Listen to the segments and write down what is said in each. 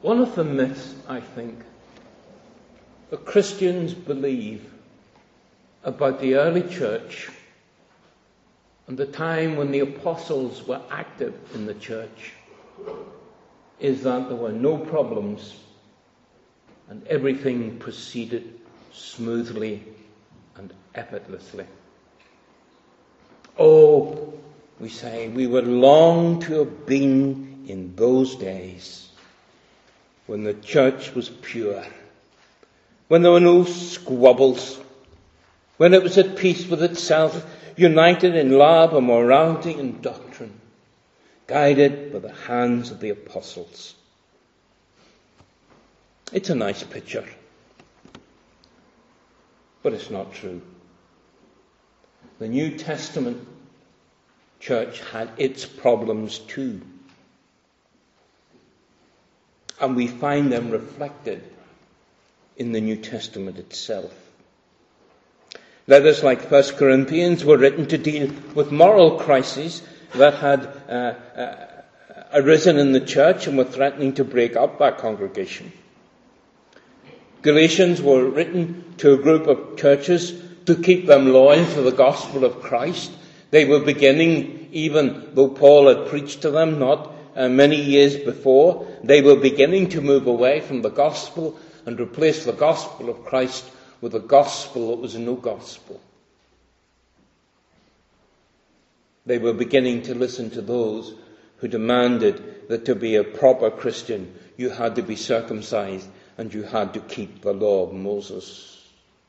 One of the myths, I think, that Christians believe about the early church and the time when the apostles were active in the church is that there were no problems and everything proceeded smoothly and effortlessly. Oh, we say, we would long to have been in those days when the church was pure, when there were no squabbles, when it was at peace with itself, united in love and morality and doctrine, guided by the hands of the apostles. It's a nice picture, but it's not true. The New Testament church had its problems too, and we find them reflected in the New Testament itself. Letters like 1 Corinthians were written to deal with moral crises that had arisen in the church and were threatening to break up that congregation. Galatians were written to a group of churches to keep them loyal to the gospel of Christ. They were beginning, even though Paul had preached to them not many years before, they were beginning to move away from the gospel and replace the gospel of Christ with a gospel that was no gospel. They were beginning to listen to those who demanded that to be a proper Christian, you had to be circumcised and you had to keep the law of Moses.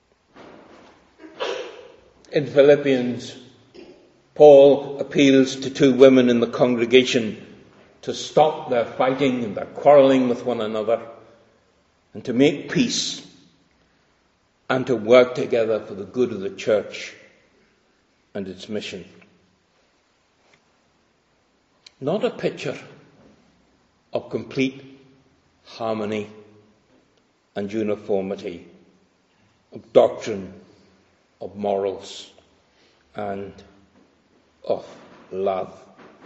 In Philippians, Paul appeals to two women in the congregation to stop their fighting and their quarrelling with one another and to make peace and to work together for the good of the church and its mission. Not a picture of complete harmony and uniformity, of doctrine, of morals, and of love.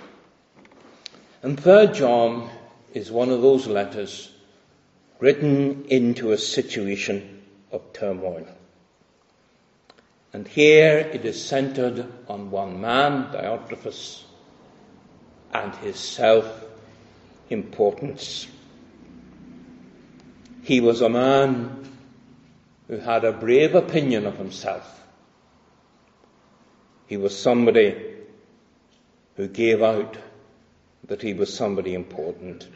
And 3 John is one of those letters written into a situation of turmoil. And here it is centered on one man, Diotrephes, and his self-importance. He was a man who had a brave opinion of himself. He was somebody who gave out that he was somebody important.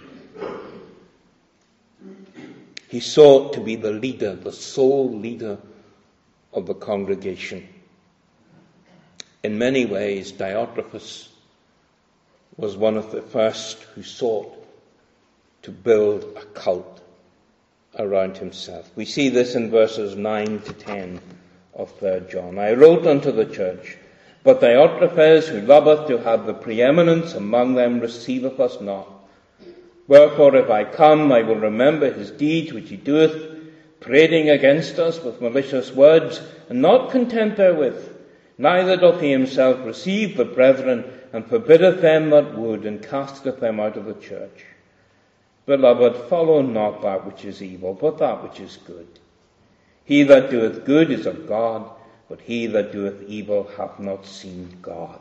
He sought to be the leader, the sole leader of the congregation. In many ways, Diotrephes was one of the first who sought to build a cult around himself. We see this in verses 9 to 10 of 3 John. I wrote unto the church, but Diotrephes, who loveth to have the preeminence among them, receiveth us not. Wherefore, if I come, I will remember his deeds which he doeth, prating against us with malicious words, and not content therewith. Neither doth he himself receive the brethren, and forbiddeth them that would, and casteth them out of the church. Beloved, follow not that which is evil, but that which is good. He that doeth good is of God, but he that doeth evil hath not seen God.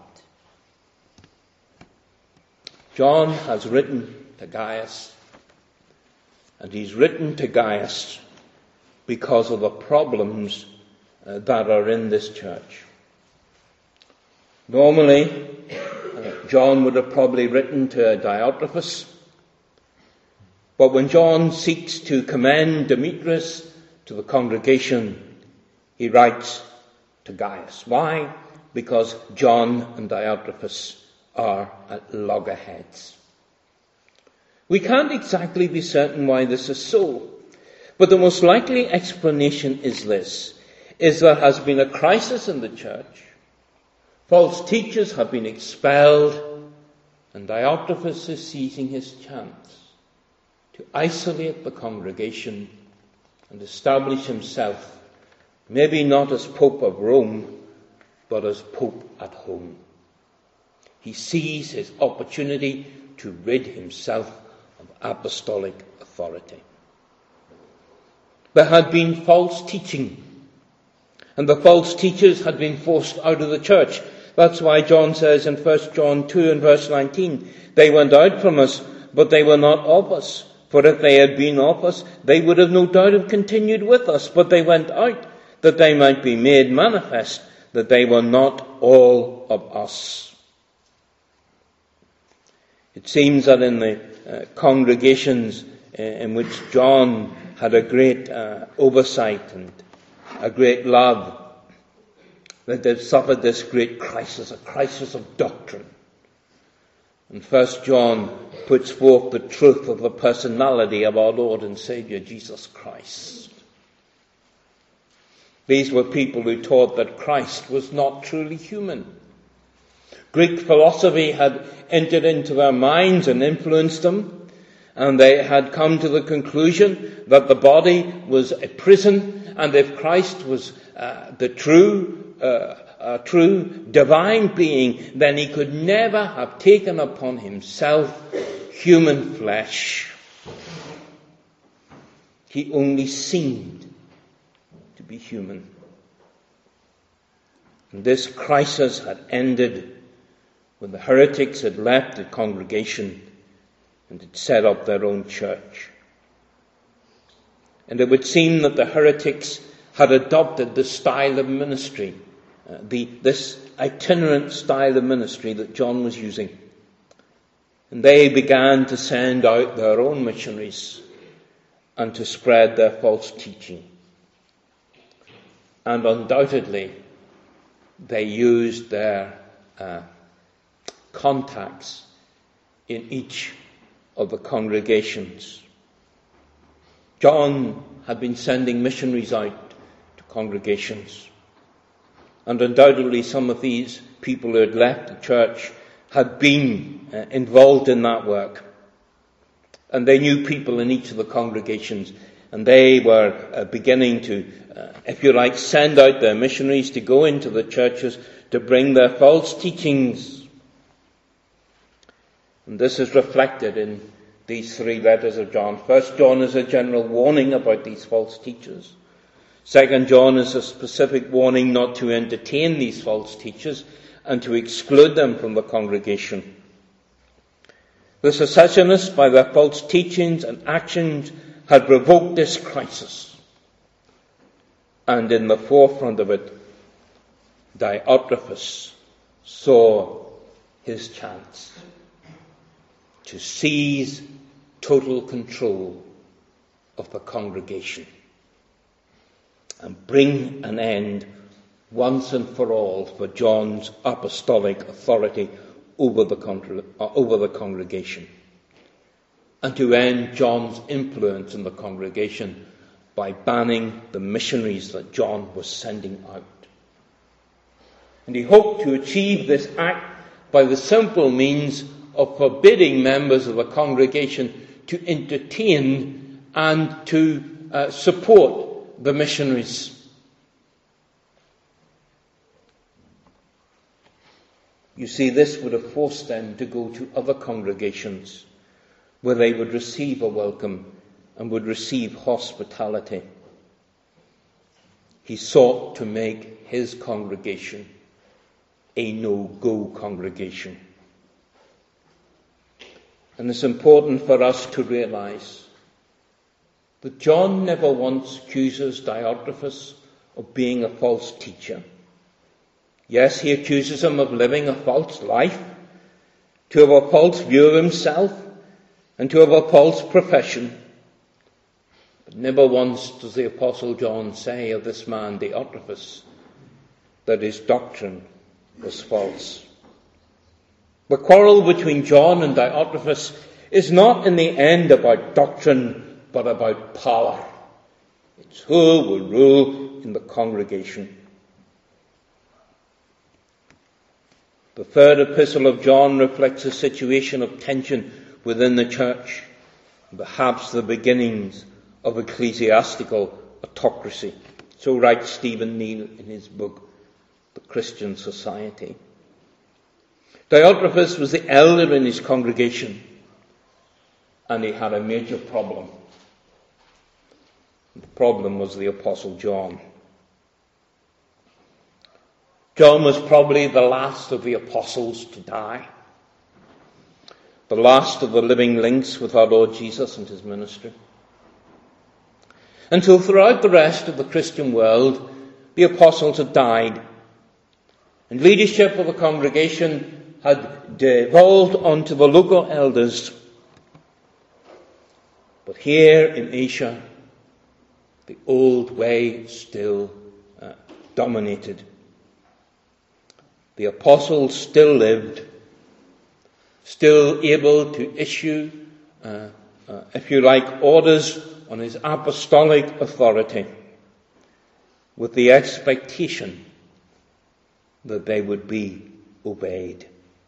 John has written to Gaius, and he's written to Gaius because of the problems that are in this church. Normally, John would have probably written to Diotrephes, but when John seeks to commend Demetrius to the congregation, he writes to Gaius. Why? Because John and Diotrephes are at loggerheads. We can't exactly be certain why this is so, but the most likely explanation is this, is there has been a crisis in the church. False teachers have been expelled, and Diotrephes is seizing his chance to isolate the congregation and establish himself, maybe not as Pope of Rome, but as Pope at home. He sees his opportunity to rid himself of apostolic authority. authority. There had been false teaching, and the false teachers had been forced out of the church. That's why John says in 1 John 2 and verse 19, "They went out from us, but they were not of us. For if they had been of us, they would have no doubt have continued with us. But they went out, that they might be made manifest, that they were not all of us." It seems that in the congregations in which John had a great oversight and a great love, that they've suffered this great crisis, a crisis of doctrine. And 1 John puts forth the truth of the personality of our Lord and Saviour, Jesus Christ. These were people who taught that Christ was not truly human. Greek philosophy had entered into their minds and influenced them, and they had come to the conclusion that the body was a prison, and if Christ was the true divine being, then he could never have taken upon himself human flesh. He only seemed to be human. And this crisis had ended when the heretics had left the congregation and had set up their own church. And it would seem that the heretics had adopted the style of ministry, this itinerant style of ministry that John was using. And they began to send out their own missionaries and to spread their false teaching. And undoubtedly, they used their contacts in each of the congregations. John had been sending missionaries out to congregations. And undoubtedly some of these people who had left the church had been involved in that work. And they knew people in each of the congregations. And they were beginning to, if you like, send out their missionaries to go into the churches to bring their false teachings. And this is reflected in these three letters of John. 1 John is a general warning about these false teachers. 2 John is a specific warning not to entertain these false teachers and to exclude them from the congregation. The secessionists, by their false teachings and actions, had provoked this crisis. And in the forefront of it, Diotrephes saw his chance to seize total control of the congregation and bring an end once and for all for John's apostolic authority over the congregation, and to end John's influence in the congregation by banning the missionaries that John was sending out. And he hoped to achieve this act by the simple means of forbidding members of the congregation to entertain and to support the missionaries. You see, this would have forced them to go to other congregations where they would receive a welcome and would receive hospitality. He sought to make his congregation a no-go congregation. And it's important for us to realize that John never once accuses Diotrephes of being a false teacher. Yes, he accuses him of living a false life, to have a false view of himself, and to have a false profession. But never once does the Apostle John say of this man, Diotrephes, that his doctrine was false. The quarrel between John and Diotrephes is not in the end about doctrine, but about power. It's who will rule in the congregation. The third epistle of John reflects a situation of tension within the church, and perhaps the beginnings of ecclesiastical autocracy. So writes Stephen Neal in his book, The Christian Society. Diotrephes was the elder in his congregation, and he had a major problem. The problem was the Apostle John. John was probably the last of the apostles to die, the last of the living links with our Lord Jesus and his ministry. Until throughout the rest of the Christian world, the apostles had died, and leadership of the congregation had devolved onto the local elders. But here in Asia, the old way still dominated. The apostles still lived, still able to issue, if you like, orders on his apostolic authority, with the expectation that they would be obeyed.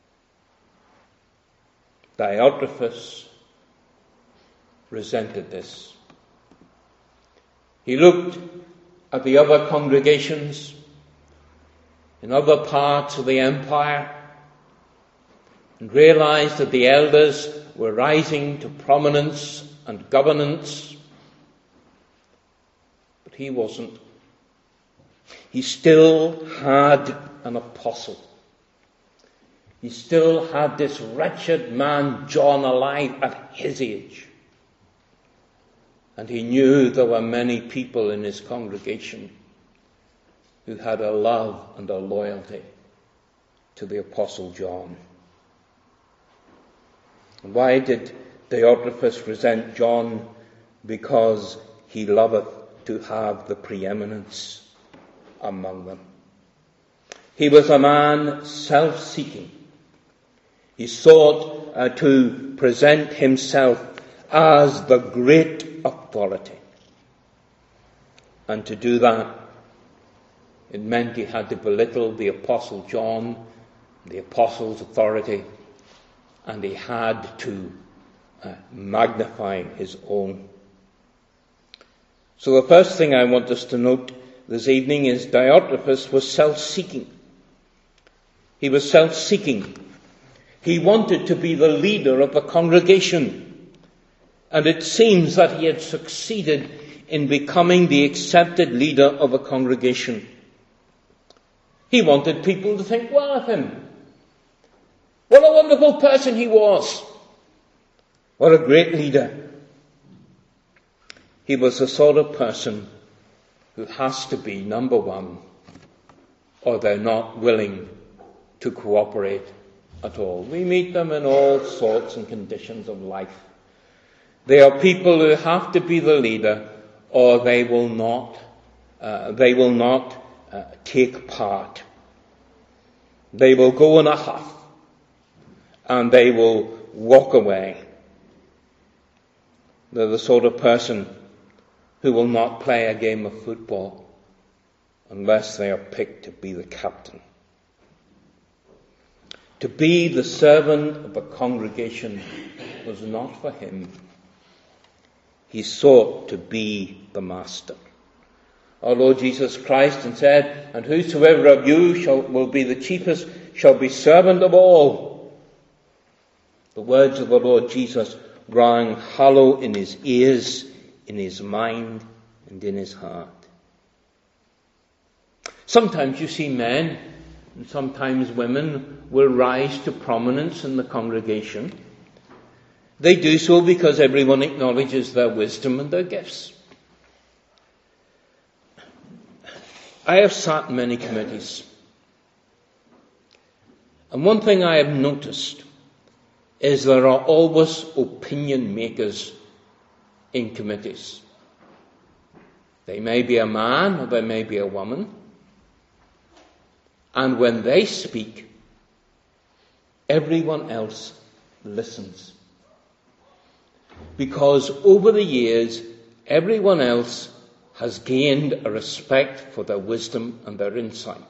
Diotrephes resented this. He looked at the other congregations in other parts of the empire and realized that the elders were rising to prominence and governance, but he wasn't. He still had an apostle. He still had this wretched man, John, alive at his age. And he knew there were many people in his congregation who had a love and a loyalty to the Apostle John. And why did Diotrephes resent John? Because he loveth to have the preeminence among them. He was a man self-seeking. He sought to present himself as the great authority. And to do that, it meant he had to belittle the Apostle John, the Apostle's authority, and he had to magnify his own. So the first thing I want us to note this evening is Diotrephes was self-seeking. He was self-seeking. He wanted to be the leader of the congregation. And it seems that he had succeeded in becoming the accepted leader of a congregation. He wanted people to think well of him. What a wonderful person he was. What a great leader. He was the sort of person who has to be number one, or they're not willing to cooperate at all. We meet them in all sorts and conditions of life. They are people who have to be the leader, or they will not take part. They will go in a huff, and they will walk away. They're the sort of person who will not play a game of football unless they are picked to be the captain. To be the servant of a congregation was not for him. He sought to be the master. Our Lord Jesus Christ and said, "And whosoever of you will be the chiefest shall be servant of all." The words of the Lord Jesus rang hollow in his ears, in his mind, and in his heart. Sometimes you see men, and sometimes women, will rise to prominence in the congregation. They do so because everyone acknowledges their wisdom and their gifts. I have sat in many committees, and one thing I have noticed is there are always opinion makers in committees. They may be a man or they may be a woman, and when they speak, everyone else listens. Because over the years, everyone else has gained a respect for their wisdom and their insight.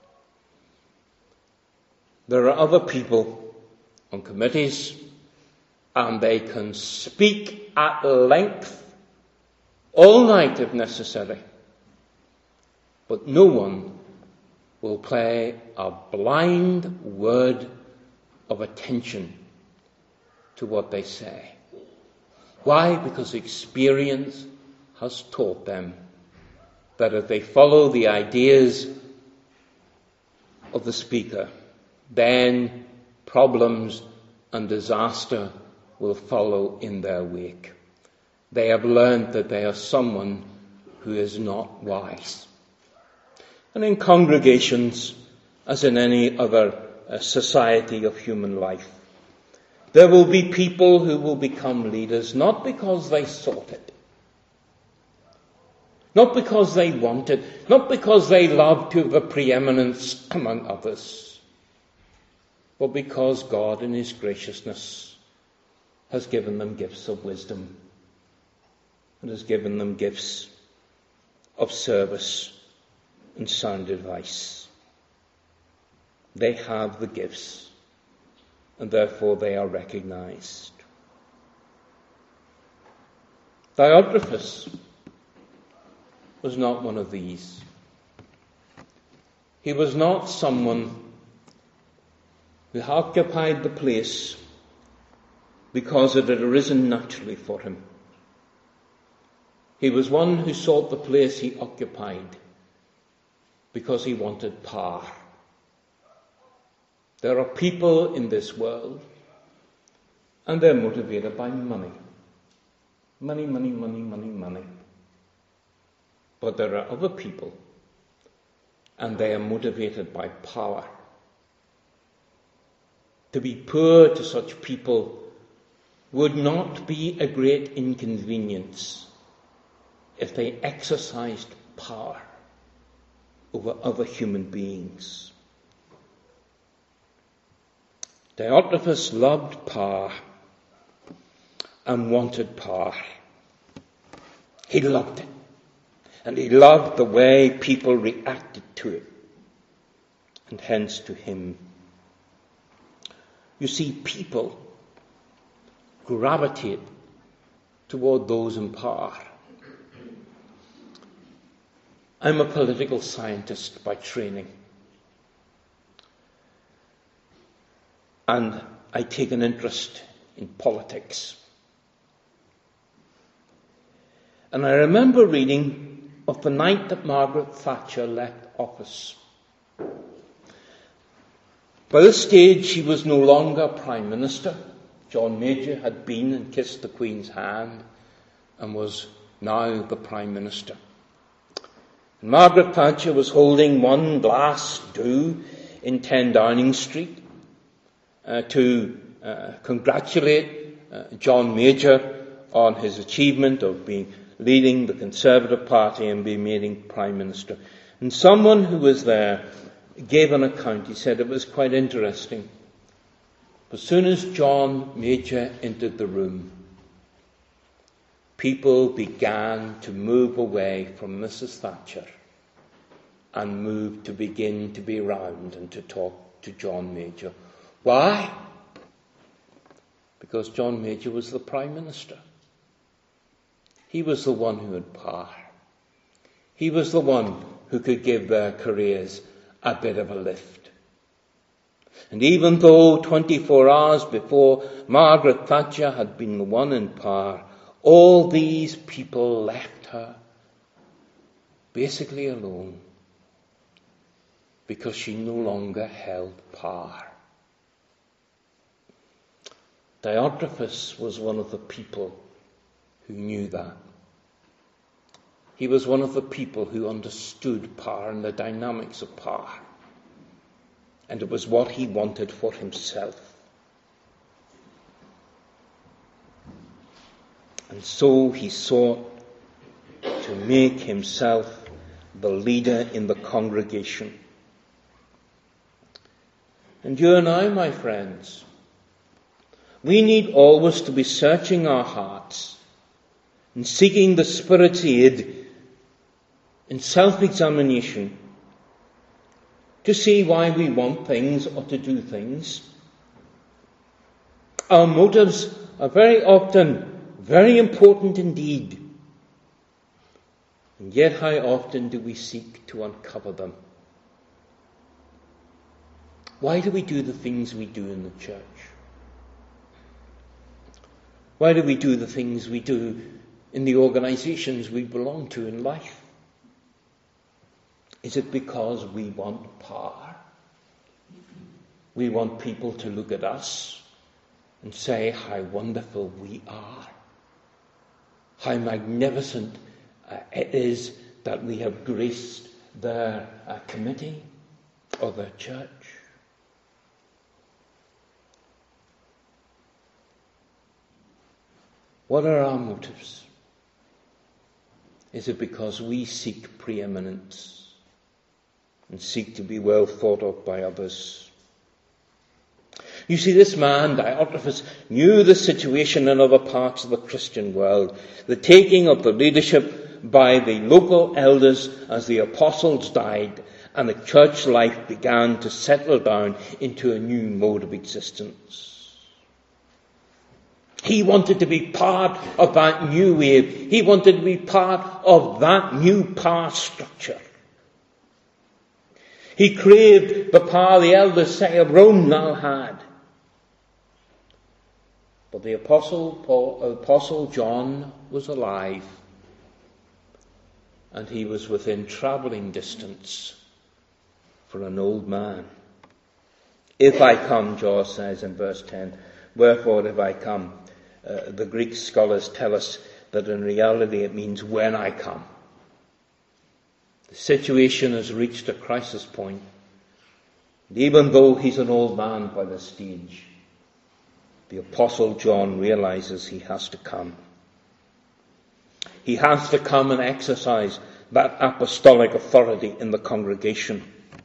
There are other people on committees, and they can speak at length all night if necessary, but no one will pay a blind word of attention to what they say. Why? Because experience has taught them that if they follow the ideas of the speaker, then problems and disaster will follow in their wake. They have learned that they are someone who is not wise. And in congregations, as in any other society of human life, there will be people who will become leaders not because they sought it, not because they wanted, not because they loved to have a preeminence among others, but because God in his graciousness has given them gifts of wisdom and has given them gifts of service and sound advice. They have the gifts, and therefore they are recognized. Diotrephes was not one of these. He was not someone who occupied the place because it had arisen naturally for him. He was one who sought the place he occupied because he wanted power. There are people in this world, and they're motivated by money. Money, money, money, money, money. But there are other people, and they are motivated by power. To be poor to such people would not be a great inconvenience if they exercised power over other human beings. Diotrephes loved power and wanted power. He loved it. And he loved the way people reacted to it. And hence to him. You see, people gravitate toward those in power. I'm a political scientist by training. And I take an interest in politics. And I remember reading of the night that Margaret Thatcher left office. By this stage, she was no longer Prime Minister. John Major had been and kissed the Queen's hand and was now the Prime Minister. And Margaret Thatcher was holding one glass do in 10 Downing Street to congratulate John Major on his achievement of leading the Conservative Party and being made Prime Minister. And someone who was there gave an account. He said it was quite interesting. As soon as John Major entered the room, people began to move away from Mrs. Thatcher and begin to be round and to talk to John Major. Why? Because John Major was the Prime Minister. He was the one who had power. He was the one who could give their careers a bit of a lift. And even though 24 hours before Margaret Thatcher had been the one in power, all these people left her basically alone because she no longer held power. Diotrephes was one of the people who knew that. He was one of the people who understood power and the dynamics of power. And it was what he wanted for himself. And so he sought to make himself the leader in the congregation. And you and I, my friends, we need always to be searching our hearts and seeking the Spirit's aid in self-examination to see why we want things or to do things. Our motives are very often very important indeed. And yet how often do we seek to uncover them? Why do we do the things we do in the church? Why do we do the things we do in the organisations we belong to in life? Is it because we want power? We want people to look at us and say how wonderful we are, how magnificent it is that we have graced their committee or their church? What are our motives? Is it because we seek preeminence and seek to be well thought of by others? You see, this man, Diotrephes, knew the situation in other parts of the Christian world. The taking of the leadership by the local elders as the apostles died, and the church life began to settle down into a new mode of existence. He wanted to be part of that new wave. He wanted to be part of that new power structure. He craved the power the elders say of Rome now had. But the Apostle John was alive, and he was within travelling distance for an old man. If I come, John says in verse 10, wherefore if I come, the Greek scholars tell us that in reality it means when I come. The situation has reached a crisis point. And even though he's an old man by this stage, the Apostle John realizes he has to come. He has to come and exercise that apostolic authority in the congregation.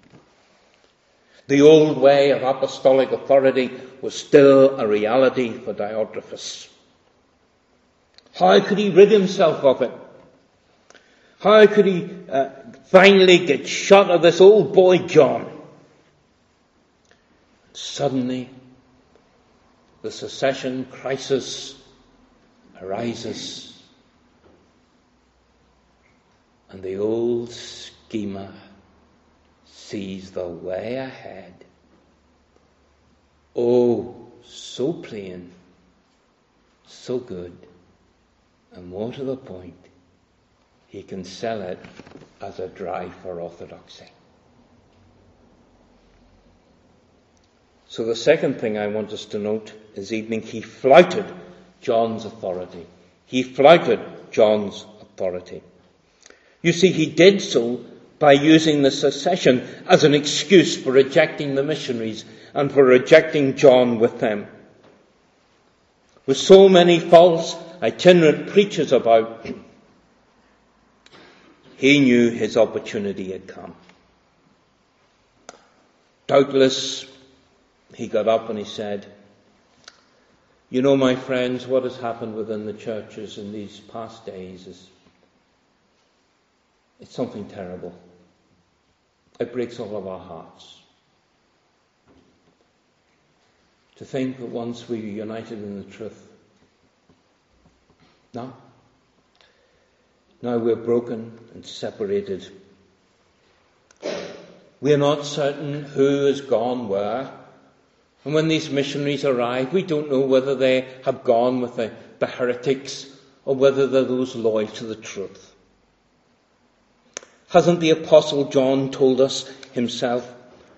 The old way of apostolic authority was still a reality for Diotrephes. How could he rid himself of it? How could he finally get shut of this old boy John? Suddenly, the secession crisis arises, and the old schemer sees the way ahead. Oh, so plain, so good, and more to the point, he can sell it as a drive for orthodoxy. So the second thing I want us to note this evening, he flouted John's authority. He flouted John's authority. You see, he did so by using the secession as an excuse for rejecting the missionaries and for rejecting John with them. With so many false itinerant preachers about, he knew his opportunity had come. Doubtless, he got up and he said, you know, my friends, what has happened within the churches in these past days it's something terrible. It breaks all of our hearts. To think that once we were united in the truth, now we're broken and separated. We're not certain who has gone where. And when these missionaries arrive, we don't know whether they have gone with the heretics or whether they're those loyal to the truth. Hasn't the Apostle John told us himself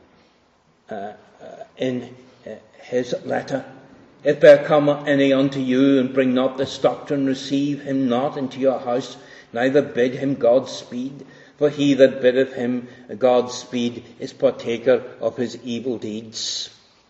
in his letter, if there come any unto you and bring not this doctrine, receive him not into your house, neither bid him Godspeed, for he that biddeth him Godspeed is partaker of his evil deeds.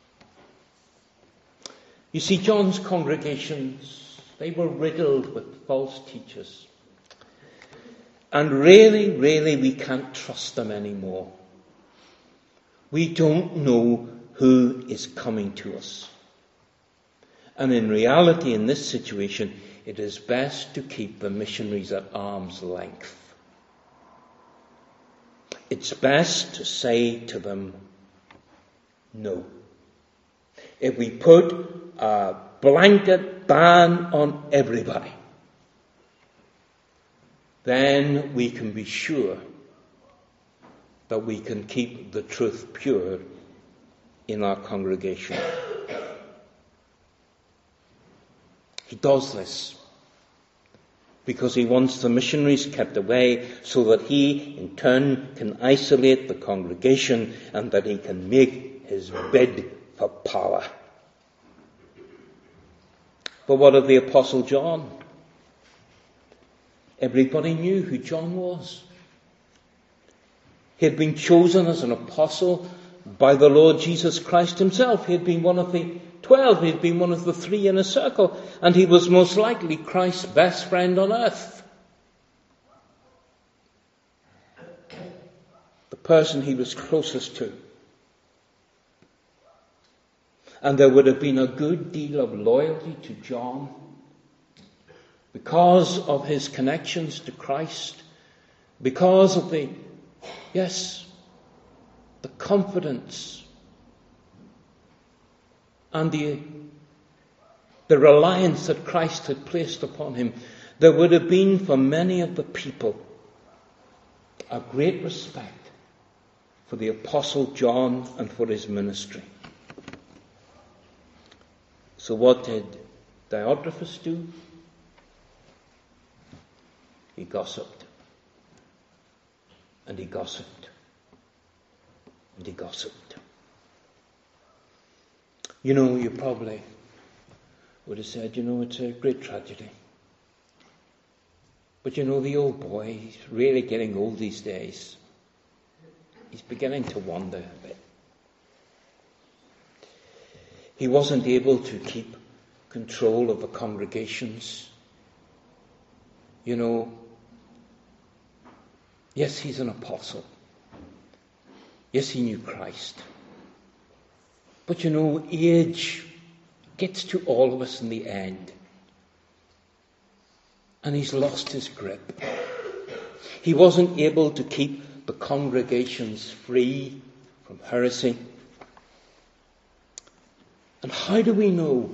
You see, John's congregations, they were riddled with false teachers. And really, we can't trust them anymore. We don't know who is coming to us. And in reality, in this situation, it is best to keep the missionaries at arm's length. It's best to say to them, no. If we put a blanket ban on everybody, then we can be sure that we can keep the truth pure in our congregation. He does this because he wants the missionaries kept away so that he, in turn, can isolate the congregation and that he can make his bid for power. But what of the Apostle John? Everybody knew who John was. He had been chosen as an apostle by the Lord Jesus Christ himself. He had been one of the 12. He had been one of the 3 in a circle. And he was most likely Christ's best friend on earth. The person he was closest to. And there would have been a good deal of loyalty to John because of his connections to Christ, because of the confidence and the reliance that Christ had placed upon him. There would have been for many of the people a great respect for the Apostle John and for his ministry. So what did Diotrephes do? He gossiped. And he gossiped. And he gossiped. You probably would have said, it's a great tragedy. But the old boy, he's really getting old these days. He's beginning to wander a bit. He wasn't able to keep control of the congregations. Yes, he's an apostle. Yes, he knew Christ. But age gets to all of us in the end. And he's lost his grip. He wasn't able to keep the congregations free from heresy. And how do we know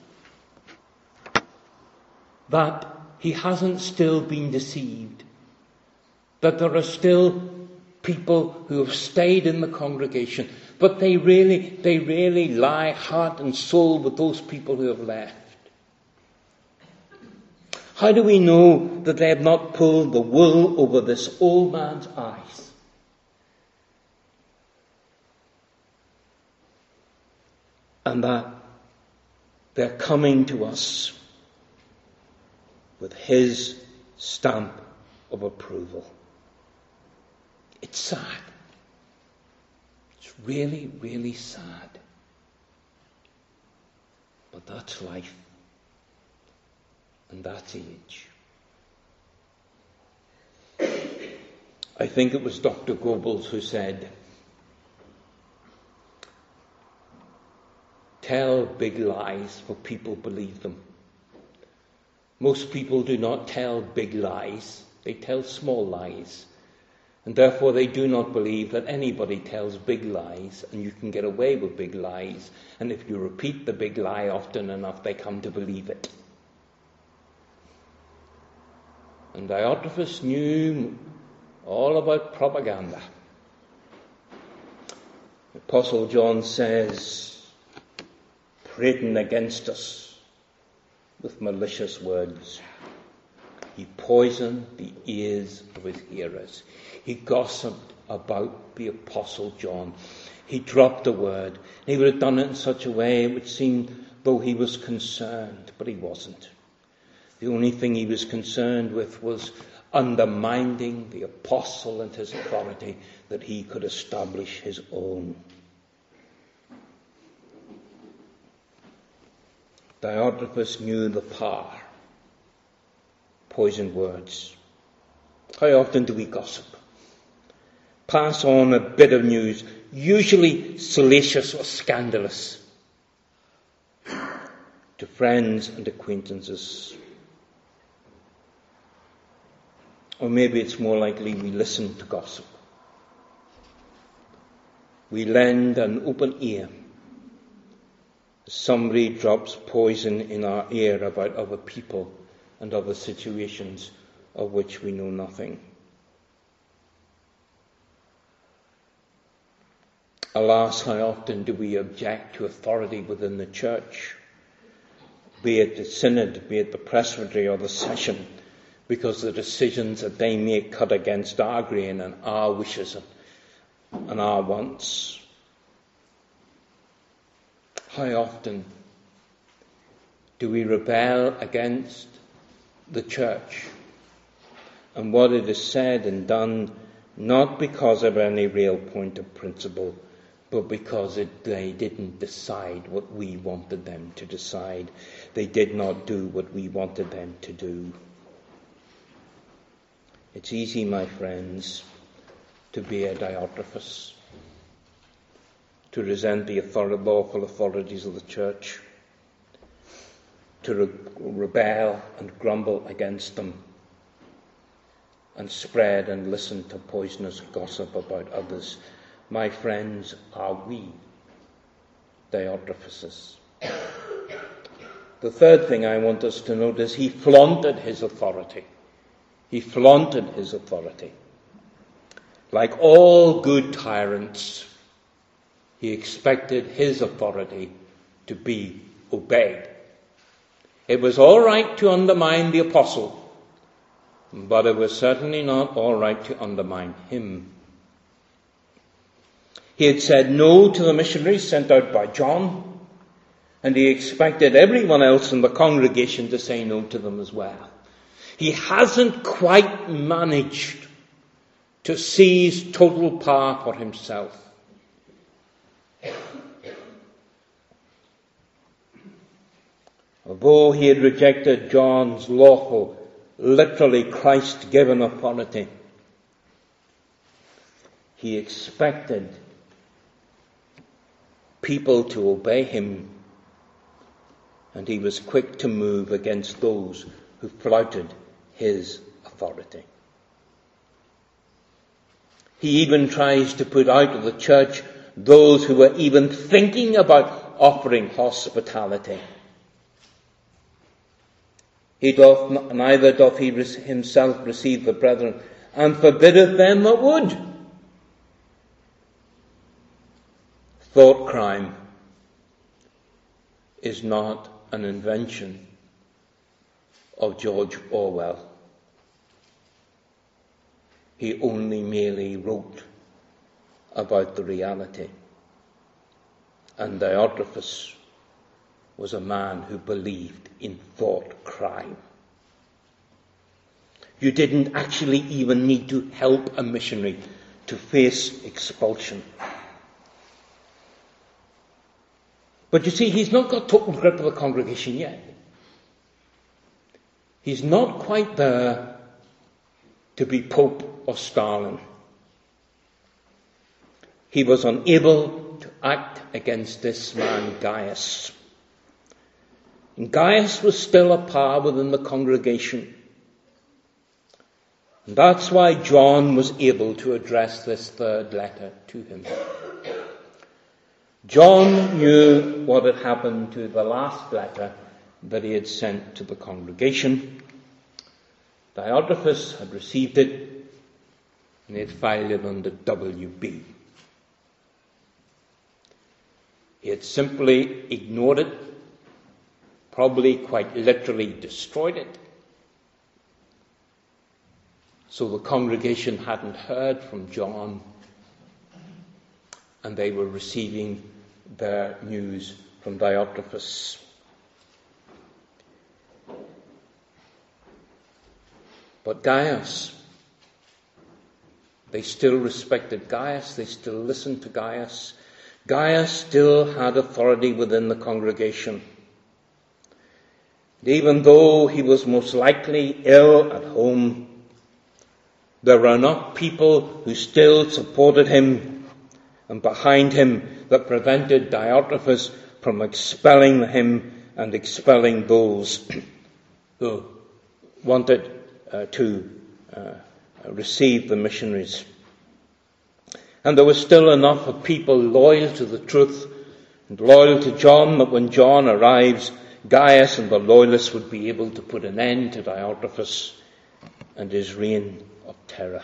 that he hasn't still been deceived? That there are still people who have stayed in the congregation, but they really lie heart and soul with those people who have left? How do we know that they have not pulled the wool over this old man's eyes? And that they're coming to us with his stamp of approval. It's sad. It's really, really sad. But that's life. And that's age. I think it was Dr. Goebbels who said, tell big lies, for people believe them. Most people do not tell big lies. They tell small lies. And therefore they do not believe that anybody tells big lies, and you can get away with big lies. And if you repeat the big lie often enough, they come to believe it. And Diotrephes knew all about propaganda. The Apostle John says, prating against us with malicious words. He poisoned the ears of his hearers. He gossiped about the Apostle John. He dropped a word. He would have done it in such a way it would seem though he was concerned, but he wasn't. The only thing he was concerned with was undermining the apostle and his authority, that he could establish his own. Diotrephes knew the power. Poisoned words. How often do we gossip? Pass on a bit of news, usually salacious or scandalous, to friends and acquaintances. Or maybe it's more likely we listen to gossip. We lend an open ear. Somebody drops poison in our ear about other people and other situations of which we know nothing. Alas, how often do we object to authority within the church, be it the synod, be it the presbytery or the session, because the decisions that they make cut against our grain and our wishes and our wants. How often do we rebel against the church and what it is said and done, not because of any real point of principle, but because they didn't decide what we wanted them to decide. They did not do what we wanted them to do. It's easy, my friends, to be a Diotrephes, to resent the lawful authorities of the church, to rebel and grumble against them, and spread and listen to poisonous gossip about others. My friends, are we Diotrephes? The third thing I want us to note is he flaunted his authority. He flaunted his authority. Like all good tyrants, he expected his authority to be obeyed. It was all right to undermine the apostle, but it was certainly not all right to undermine him. He had said no to the missionaries sent out by John, and he expected everyone else in the congregation to say no to them as well. He hasn't quite managed to seize total power for himself. Although he had rejected John's lawful, literally Christ-given authority, he expected people to obey him, and he was quick to move against those who flouted his authority. He even tries to put out of the church those who were even thinking about offering hospitality. Neither doth he himself receive the brethren, and forbiddeth them that would. Thought crime is not an invention of George Orwell. He only merely wrote about the reality. And Diotrephes was a man who believed in thought crime. You didn't actually even need to help a missionary to face expulsion. But you see, he's not got total grip of the congregation yet. He's not quite there to be Pope or Stalin. He was unable to act against this man, Gaius. And Gaius was still a power within the congregation. And that's why John was able to address this third letter to him. John knew what had happened to the last letter that he had sent to the congregation. Diotrephes had received it, and he had filed it under WB. He had simply ignored it, probably quite literally destroyed it. So the congregation hadn't heard from John, and they were receiving their news from Diotrephes. But Gaius, they still respected Gaius, they still listened to Gaius. Gaius still had authority within the congregation. And even though he was most likely ill at home, there were enough people who still supported him and behind him that prevented Diotrephes from expelling him and expelling those who wanted to receive the missionaries. And there was still enough of people loyal to the truth and loyal to John that when John arrives, Gaius and the loyalists would be able to put an end to Diotrephes and his reign of terror.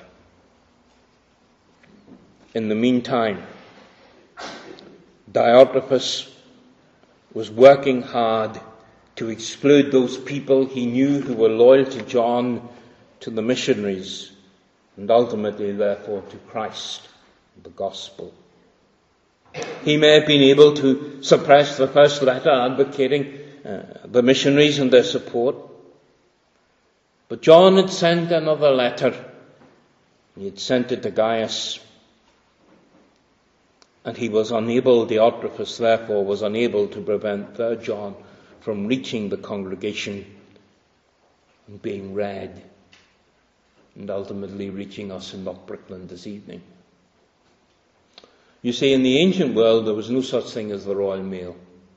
In the meantime, Diotrephes was working hard to exclude those people he knew who were loyal to John to the missionaries, and ultimately, therefore, to Christ, the gospel. He may have been able to suppress the first letter advocating the missionaries and their support. But John had sent another letter. He had sent it to Gaius. And he was unable, Diotrephes therefore was unable to prevent 3rd John from reaching the congregation and being read, and ultimately reaching us in Lochbrickland this evening. You see, in the ancient world there was no such thing as the Royal Mail.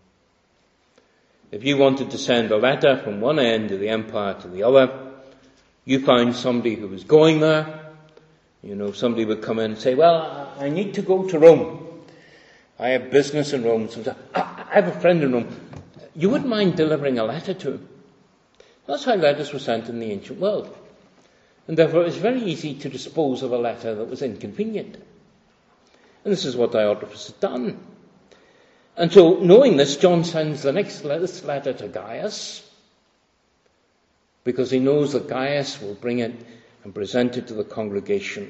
If you wanted to send a letter from one end of the empire to the other, you found somebody who was going there. Somebody would come in and say, well, I need to go to Rome. I have business in Rome. So I have a friend in Rome. You wouldn't mind delivering a letter to him. That's how letters were sent in the ancient world. And therefore it was very easy to dispose of a letter that was inconvenient. And this is what Diotrephes had done. And so, knowing this, John sends this letter to Gaius, because he knows that Gaius will bring it and present it to the congregation.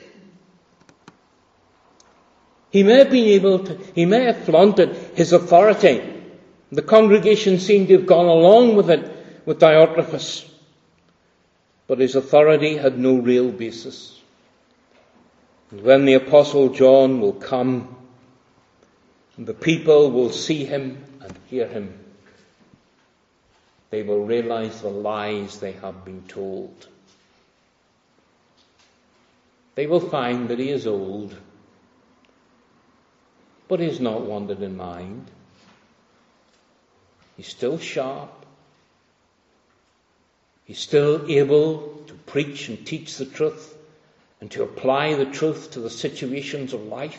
He may have flaunted his authority. The congregation seemed to have gone along with it, with Diotrephes. But his authority had no real basis. And when the Apostle John will come, and the people will see him and hear him, they will realize the lies they have been told. They will find that he is old, but he has not wandered in mind. He's still sharp. He's still able to preach and teach the truth and to apply the truth to the situations of life.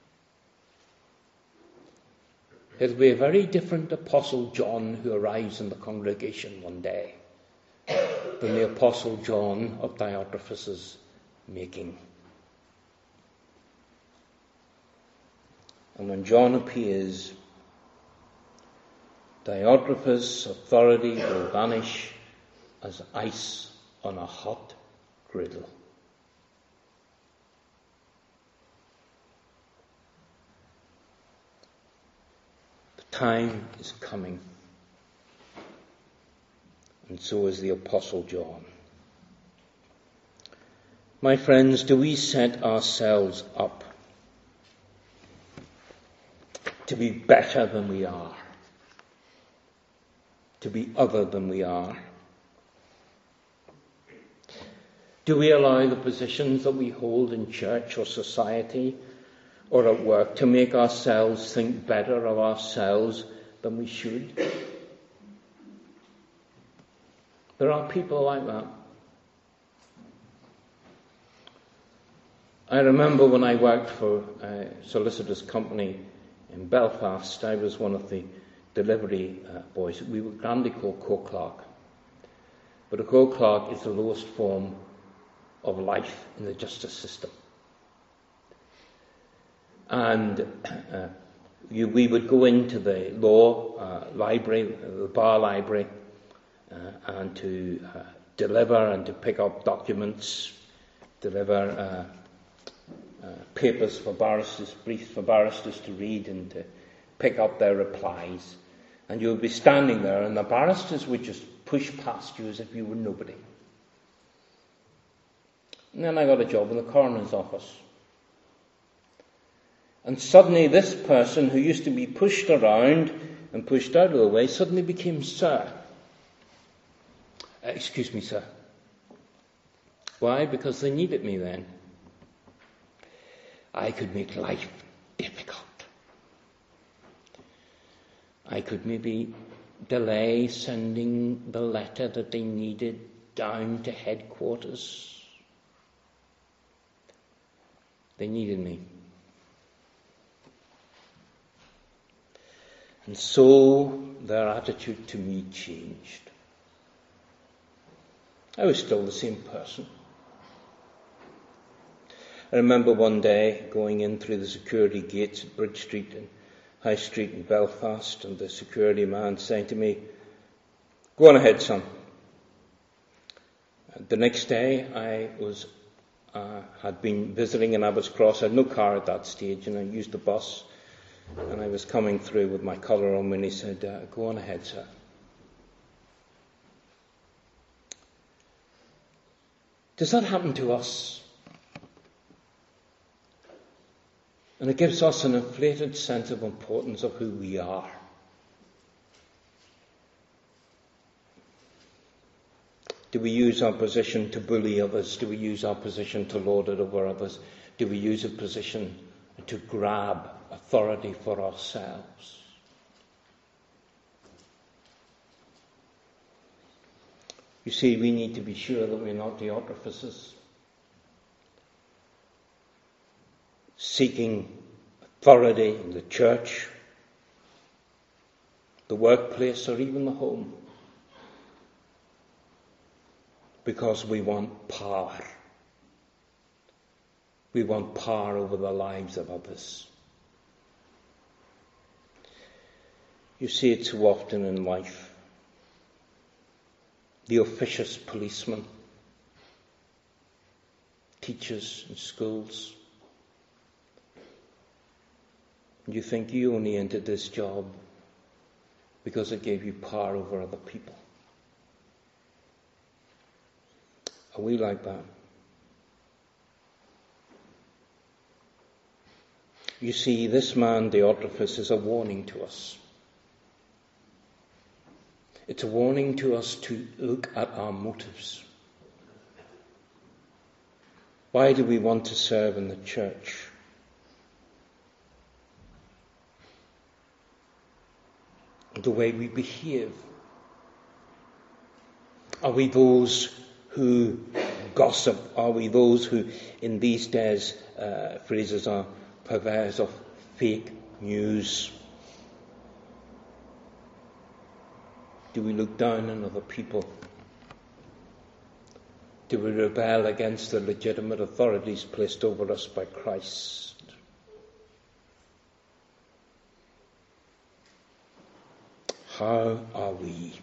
It'll be a very different Apostle John who arrives in the congregation one day than the Apostle John of Diotrephes' making. And when John appears, Diotrephes' authority will vanish as ice on a hot griddle. The time is coming, and so is the Apostle John. My friends, do we set ourselves up to be better than we are, to be other than we are? Do we allow the positions that we hold in church or society or at work to make ourselves think better of ourselves than we should? There are people like that. I remember when I worked for a solicitor's company in Belfast, I was one of the delivery boys. We were grandly called co-clerk. But a co-clerk is the lowest form of life in the justice system. And we would go into the law library, the bar library, and to deliver and to pick up documents, deliver papers for barristers, briefs for barristers to read and to pick up their replies. And you would be standing there and the barristers would just push past you as if you were nobody. And then I got a job in the coroner's office. And suddenly this person who used to be pushed around and pushed out of the way suddenly became Sir. Excuse me, sir. Why? Because they needed me then. I could make life difficult. I could maybe delay sending the letter that they needed down to headquarters. They needed me. And so their attitude to me changed. I was still the same person. I remember one day going in through the security gates at Bridge Street and High Street in Belfast, and the security man saying to me, "Go on ahead, son." The next day had been visiting in Abbots Cross. I had no car at that stage, and I used the bus. And I was coming through with my collar on when he said, "Go on ahead, sir." Does that happen to us? And it gives us an inflated sense of importance of who we are. Do we use our position to bully others? Do we use our position to lord it over others? Do we use a position to grab authority for ourselves? You see, we need to be sure that we're not Diotrephes, seeking authority in the church, the workplace, or even the home, because we want power. We want power over the lives of others. You see it so often in life. The officious policeman, teachers in schools. You think you only entered this job because it gave you power over other people. Are we like that? You see, this man, Diotrephes, is a warning to us. It's a warning to us to look at our motives. Why do we want to serve in the church? The way we behave. Are we those who gossip? Are we those who, in these days, phrases are purveyors of fake news? Do we look down on other people? Do we rebel against the legitimate authorities placed over us by Christ? How are we?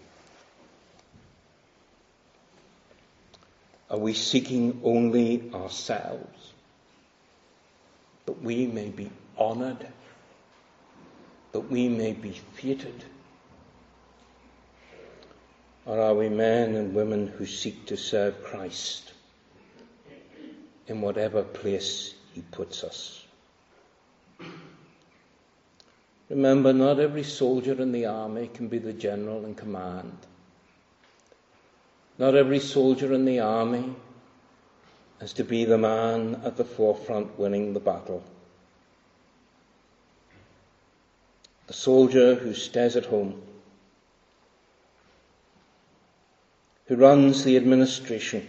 Are we seeking only ourselves, that we may be honoured, that we may be feted? Or are we men and women who seek to serve Christ in whatever place he puts us? Remember, not every soldier in the army can be the general in command. Not every soldier in the army is to be the man at the forefront winning the battle. The soldier who stays at home, who runs the administration,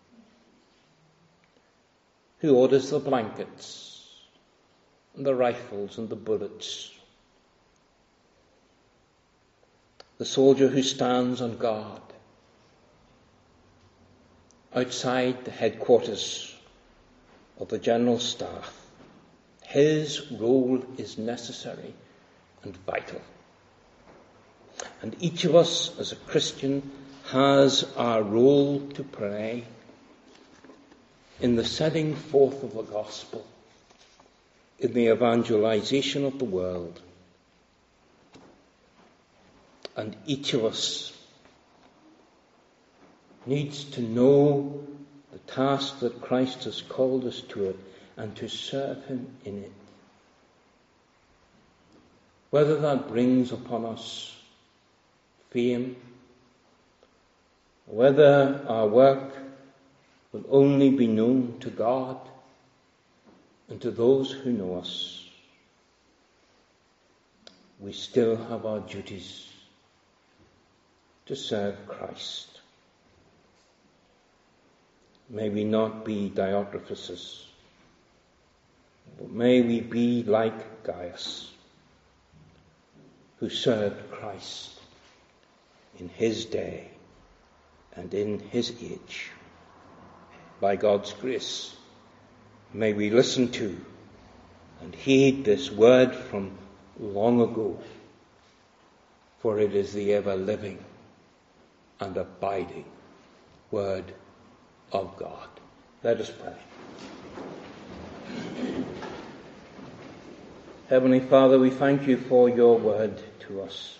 who orders the blankets and the rifles and the bullets, the soldier who stands on guard outside the headquarters of the General Staff. His role is necessary and vital. And each of us as a Christian has our role to play in the setting forth of the gospel, in the evangelization of the world. And each of us needs to know the task that Christ has called us to it and to serve him in it. Whether that brings upon us fame, whether our work will only be known to God and to those who know us, we still have our duties to serve Christ. May we not be Diotrephes, but may we be like Gaius, who served Christ in his day and in his age. By God's grace, may we listen to and heed this word from long ago, for it is the ever living and abiding word of God. Let us pray. Heavenly Father, we thank you for your word to us.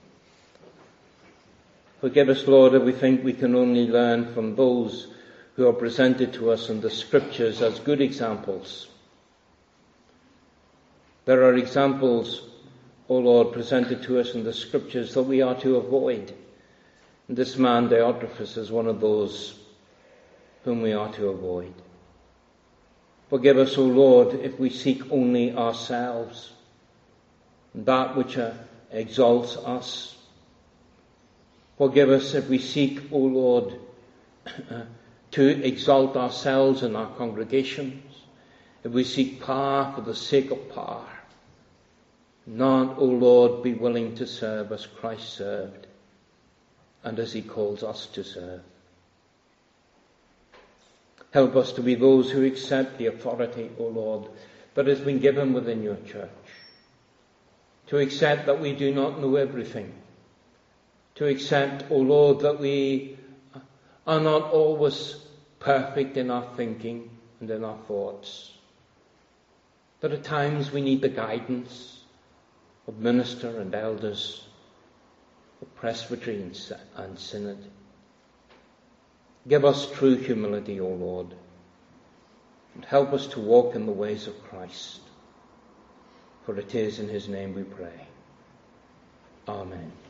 Forgive us, Lord, if we think we can only learn from those who are presented to us in the Scriptures as good examples. There are examples, O Lord, presented to us in the Scriptures that we are to avoid. And this man, Diotrephes, is one of those whom we are to avoid. Forgive us, O Lord, if we seek only ourselves, that which exalts us. Forgive us if we seek, O Lord, to exalt ourselves in our congregations, if we seek power for the sake of power. Not, O Lord, be willing to serve as Christ served, and as he calls us to serve. Help us to be those who accept the authority, O Lord, that has been given within your church. To accept that we do not know everything. To accept, O Lord, that we are not always perfect in our thinking and in our thoughts. That at times we need the guidance of minister and elders, of presbytery and synod. Give us true humility, O Lord, and help us to walk in the ways of Christ. For it is in his name we pray. Amen.